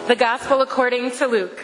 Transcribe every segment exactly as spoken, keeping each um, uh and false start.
The Gospel according to Luke.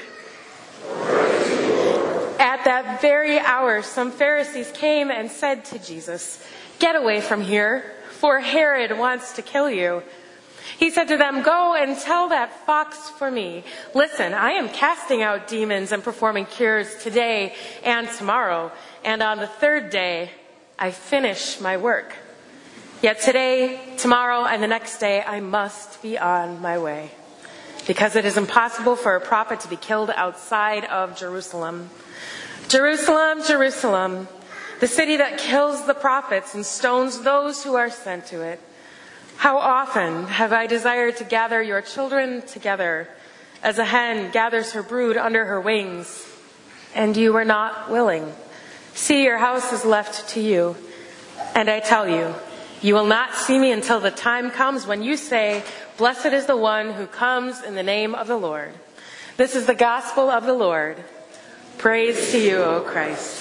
At that very hour, some Pharisees came and said to Jesus, "Get away from here, for Herod wants to kill you." He said to them, "Go and tell that fox for me. Listen, I am casting out demons and performing cures today and tomorrow, and on the third day I finish my work. Yet today, tomorrow, and the next day I must be on my way, because it is impossible for a prophet to be killed outside of Jerusalem. Jerusalem, Jerusalem, the city that kills the prophets and stones those who are sent to it. How often have I desired to gather your children together as a hen gathers her brood under her wings, and you were not willing. See, your house is left to you, and I tell you, you will not see me until the time comes when you say, 'Blessed is the one who comes in the name of the Lord.'" This is the gospel of the Lord. Praise to you, O Christ.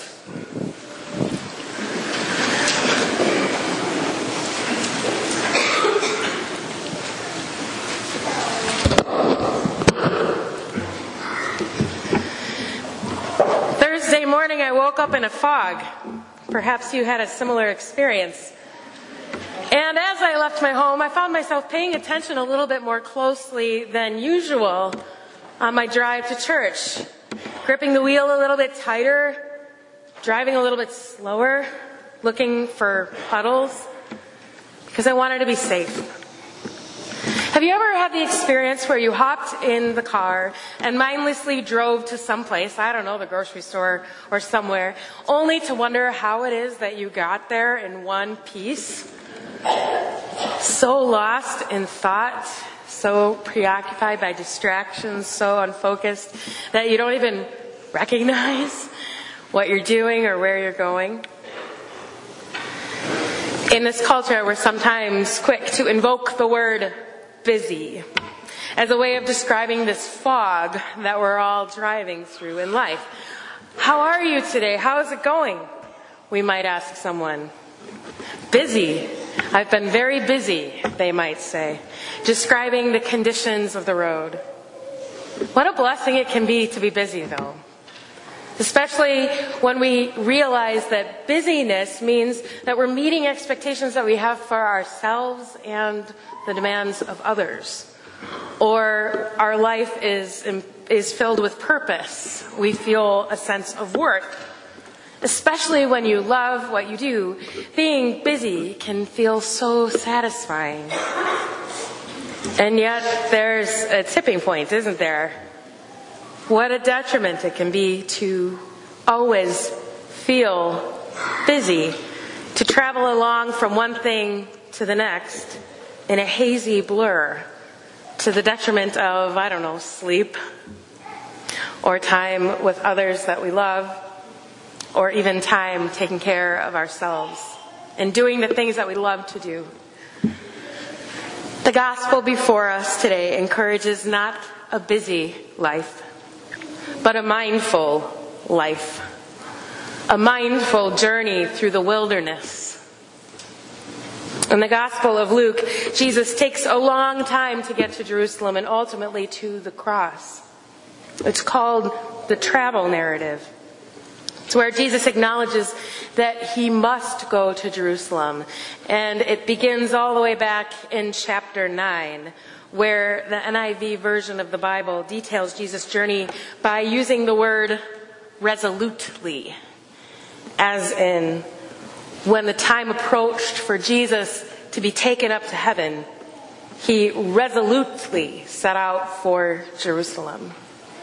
Thursday morning, I woke up in a fog. Perhaps you had a similar experience. And as I left my home, I found myself paying attention a little bit more closely than usual on my drive to church, gripping the wheel a little bit tighter, driving a little bit slower, looking for puddles, because I wanted to be safe. Have you ever had the experience where you hopped in the car and mindlessly drove to someplace, I don't know, the grocery store or somewhere, only to wonder how it is that you got there in one piece? So lost in thought, so preoccupied by distractions, so unfocused that you don't even recognize what you're doing or where you're going. In this culture, we're sometimes quick to invoke the word busy as a way of describing this fog that we're all driving through in life. How are you today? How is it going? We might ask someone. Busy. I've been very busy, they might say, describing the conditions of the road. What a blessing it can be to be busy, though. Especially when we realize that busyness means that we're meeting expectations that we have for ourselves and the demands of others. Or our life is, is filled with purpose. We feel a sense of worth. Especially when you love what you do, being busy can feel so satisfying. And yet there's a tipping point, isn't there? What a detriment it can be to always feel busy, to travel along from one thing to the next in a hazy blur, to the detriment of, I don't know, sleep, or time with others that we love, or even time taking care of ourselves and doing the things that we love to do. The gospel before us today encourages not a busy life, but a mindful life, a mindful journey through the wilderness. In the Gospel of Luke, Jesus takes a long time to get to Jerusalem and ultimately to the cross. It's called the travel narrative. It's where Jesus acknowledges that he must go to Jerusalem. And it begins all the way back in chapter nine, where the N I V version of the Bible details Jesus' journey by using the word resolutely, as in when the time approached for Jesus to be taken up to heaven, he resolutely set out for Jerusalem.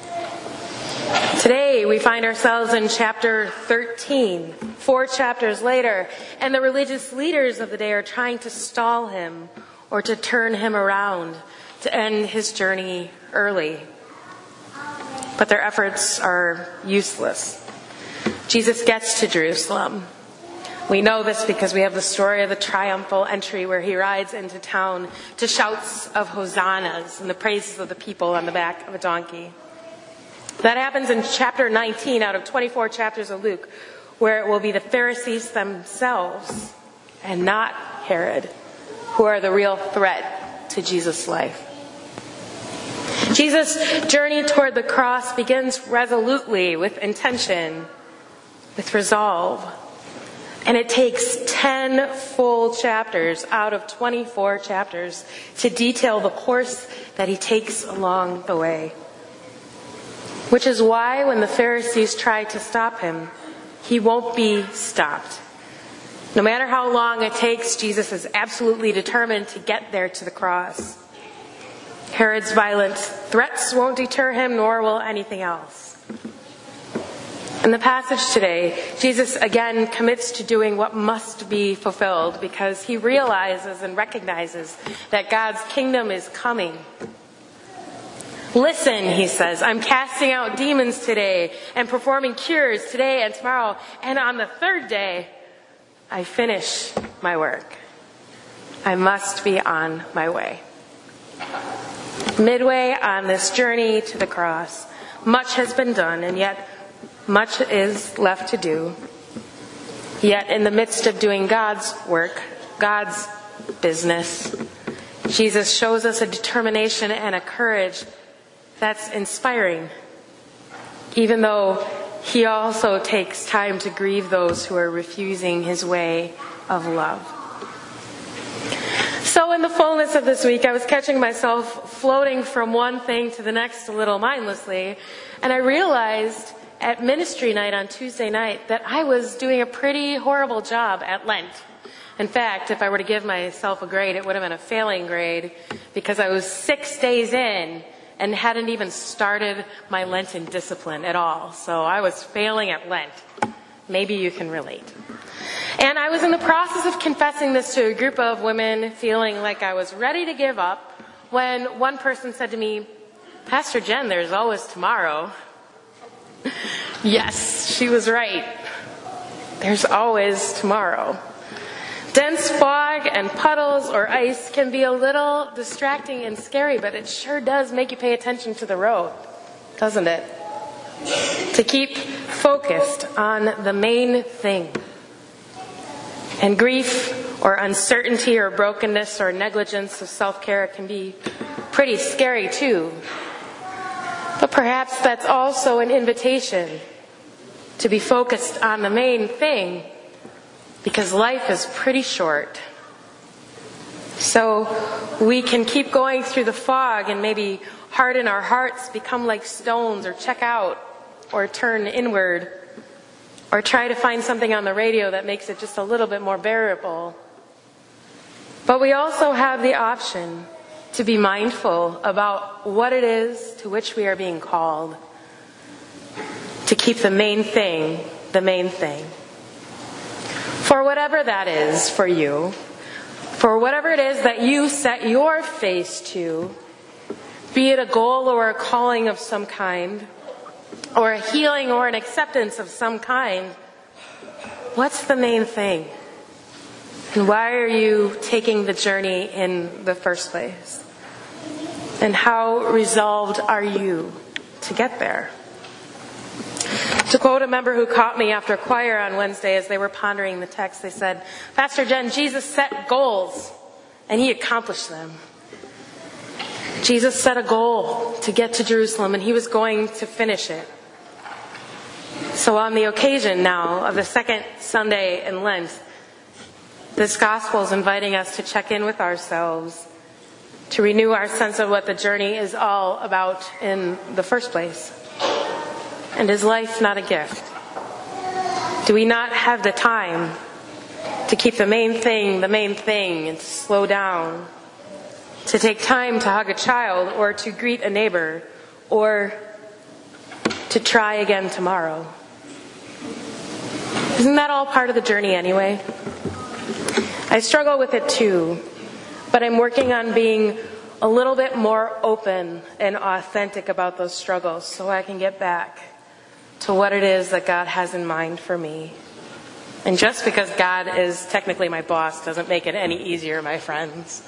Today we find ourselves in chapter thirteen, four chapters later, and the religious leaders of the day are trying to stall him or to turn him around to end his journey early. But their efforts are useless. Jesus gets to Jerusalem. We know this because we have the story of the triumphal entry where he rides into town to shouts of hosannas and the praises of the people on the back of a donkey. That happens in chapter nineteen out of twenty-four chapters of Luke, where it will be the Pharisees themselves and not Herod who are the real threat to Jesus' life. Jesus' journey toward the cross begins resolutely, with intention, with resolve. And it takes ten full chapters out of twenty-four chapters to detail the course that he takes along the way. Which is why when the Pharisees try to stop him, he won't be stopped. No matter how long it takes, Jesus is absolutely determined to get there to the cross. Herod's violent threats won't deter him, nor will anything else. In the passage today, Jesus again commits to doing what must be fulfilled because he realizes and recognizes that God's kingdom is coming. Listen, he says, I'm casting out demons today and performing cures today and tomorrow. And on the third day, I finish my work. I must be on my way. Midway on this journey to the cross, much has been done, and yet much is left to do. Yet in the midst of doing God's work, God's business, Jesus shows us a determination and a courage that's inspiring, even though he also takes time to grieve those who are refusing his way of love. So in the fullness of this week, I was catching myself floating from one thing to the next a little mindlessly, and I realized at ministry night on Tuesday night that I was doing a pretty horrible job at Lent. In fact, if I were to give myself a grade, it would have been a failing grade because I was six days in and hadn't even started my Lenten discipline at all. So I was failing at Lent. Maybe you can relate. And I was in the process of confessing this to a group of women, feeling like I was ready to give up, when one person said to me, Pastor Jen, there's always tomorrow. Yes, she was right. There's always tomorrow. Dense fog and puddles or ice can be a little distracting and scary, but it sure does make you pay attention to the road, doesn't it? To keep focused on the main thing. And grief or uncertainty or brokenness or negligence of self-care can be pretty scary too. But perhaps that's also an invitation to be focused on the main thing, because life is pretty short. So we can keep going through the fog and maybe harden our hearts, become like stones, or check out, or turn inward, or try to find something on the radio that makes it just a little bit more bearable. But we also have the option to be mindful about what it is to which we are being called, to keep the main thing the main thing. For whatever that is for you, for whatever it is that you set your face to, be it a goal or a calling of some kind, or a healing or an acceptance of some kind, what's the main thing? And why are you taking the journey in the first place? And how resolved are you to get there? To quote a member who caught me after choir on Wednesday as they were pondering the text, they said, Pastor Jen, Jesus set goals and he accomplished them. Jesus set a goal to get to Jerusalem and he was going to finish it. So on the occasion now of the second Sunday in Lent, this gospel is inviting us to check in with ourselves, to renew our sense of what the journey is all about in the first place. And is life not a gift? Do we not have the time to keep the main thing the main thing and to slow down, to take time to hug a child or to greet a neighbor or to try again tomorrow? Isn't that all part of the journey anyway? I struggle with it too, but I'm working on being a little bit more open and authentic about those struggles so I can get back to what it is that God has in mind for me. And just because God is technically my boss doesn't make it any easier, my friends.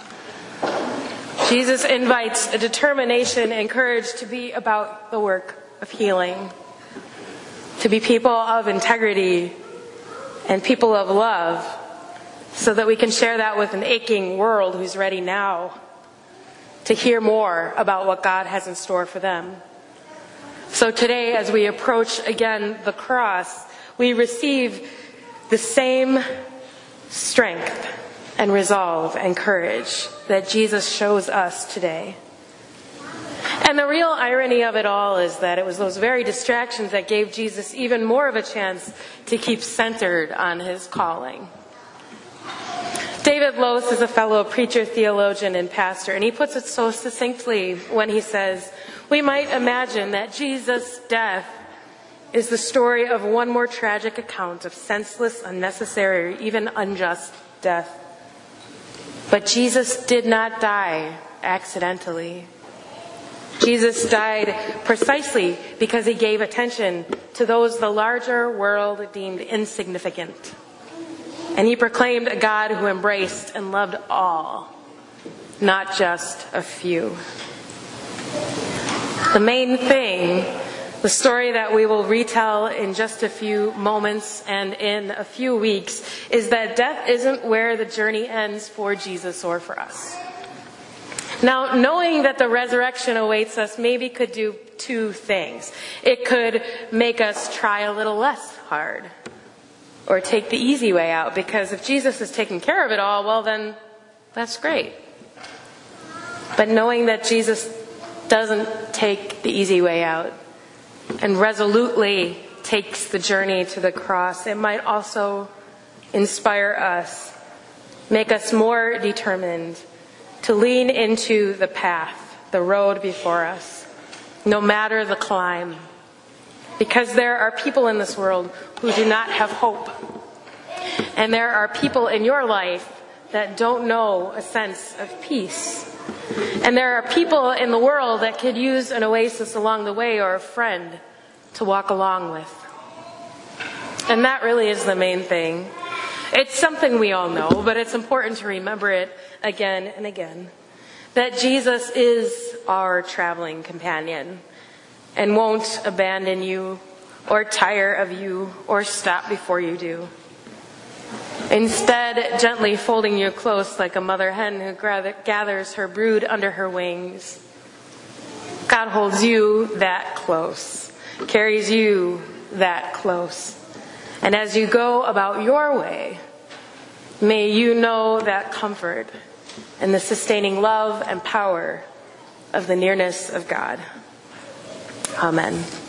Jesus invites a determination and courage to be about the work of healing, to be people of integrity and people of love, so that we can share that with an aching world who's ready now to hear more about what God has in store for them. So today, as we approach again the cross, we receive the same strength and resolve and courage that Jesus shows us today. And the real irony of it all is that it was those very distractions that gave Jesus even more of a chance to keep centered on his calling. David Lose is a fellow preacher, theologian, and pastor, and he puts it so succinctly when he says, "We might imagine that Jesus' death is the story of one more tragic account of senseless, unnecessary, or even unjust death. But Jesus did not die accidentally. Jesus died precisely because he gave attention to those the larger world deemed insignificant. And he proclaimed a God who embraced and loved all, not just a few." The main thing, the story that we will retell in just a few moments and in a few weeks, is that death isn't where the journey ends for Jesus or for us. Now, knowing that the resurrection awaits us maybe could do two things. It could make us try a little less hard, or take the easy way out, because if Jesus is taking care of it all, well then, that's great. But knowing that Jesus doesn't take the easy way out and resolutely takes the journey to the cross, it might also inspire us, make us more determined to lean into the path, the road before us, no matter the climb. Because there are people in this world who do not have hope. And there are people in your life that don't know a sense of peace. And there are people in the world that could use an oasis along the way, or a friend to walk along with. And that really is the main thing. It's something we all know, but it's important to remember it again and again. That Jesus is our traveling companion and won't abandon you or tire of you or stop before you do. Instead, gently folding you close like a mother hen who gathers her brood under her wings. God holds you that close, carries you that close. And as you go about your way, may you know that comfort and the sustaining love and power of the nearness of God. Amen.